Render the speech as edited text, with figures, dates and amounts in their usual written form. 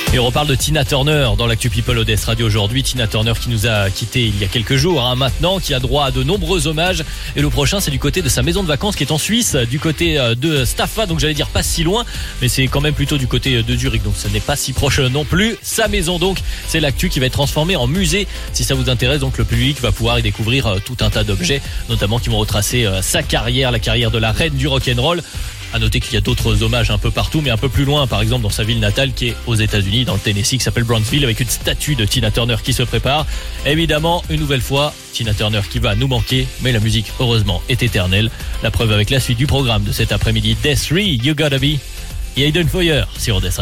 Et on reparle de Tina Turner dans l'actu People Odess Radio aujourd'hui. Tina Turner qui nous a quittés il y a quelques jours maintenant, qui a droit à de nombreux hommages. Et le prochain, c'est du côté de sa maison de vacances qui est en Suisse, du côté de Staffa. Donc j'allais dire pas si loin, mais c'est quand même plutôt du côté de Zurich. Donc ce n'est pas si proche non plus. Sa maison donc, c'est l'actu qui va être transformée en musée. Si ça vous intéresse, donc le public va pouvoir y découvrir tout un tas d'objets, notamment qui vont retracer sa carrière, la carrière de la reine du rock'n'roll. À noter qu'il y a d'autres hommages un peu partout, mais un peu plus loin, par exemple dans sa ville natale qui est aux États-Unis, dans le Tennessee, qui s'appelle Brownsville, avec une statue de Tina Turner qui se prépare. Évidemment, une nouvelle fois, Tina Turner qui va nous manquer, mais la musique, heureusement, est éternelle. La preuve avec la suite du programme de cet après-midi, Death 3, You Gotta Be, et Aiden Foyer sur Odess.